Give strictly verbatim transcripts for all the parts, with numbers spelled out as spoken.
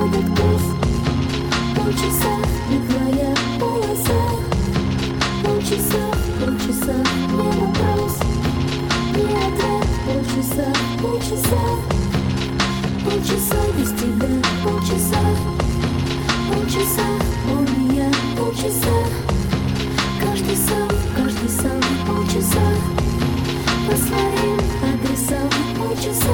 будет курс. Полчаса, не твоя полоса. Полчаса, полчаса, не вопрос, не ответ. Полчаса, полчаса, полчаса без тебя. Полчаса, полчаса, у меня полчаса. Каждый сам, каждый сам. Полчаса по своим адресам. Полчаса.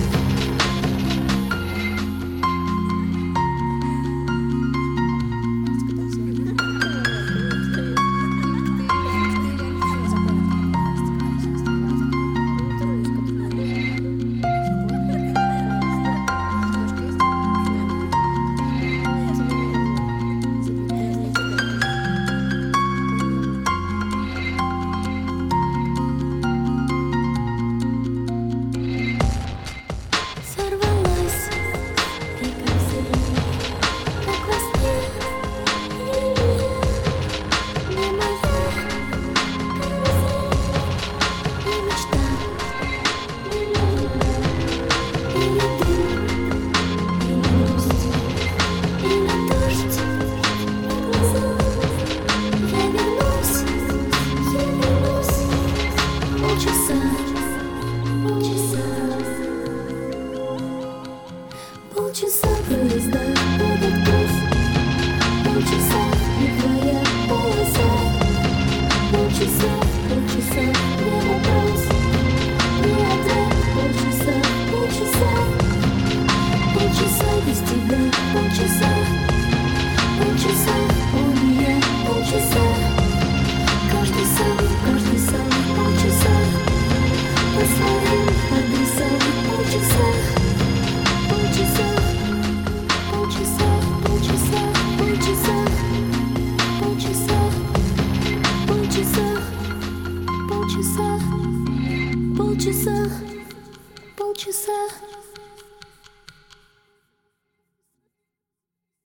Полчаса поезда будет курс. Полчаса, не твоя полоса. Полчаса, полчаса, не вопрос, не ответ. Полчаса, полчаса, полчаса без тебя. Полчаса, полчаса, у меня полчаса. Каждый сам, каждый сам. Полчаса по своим адресам. Полчаса. Полчаса, полчаса, полчаса, полчаса, полчаса, полчаса, полчаса, полчаса, полчаса.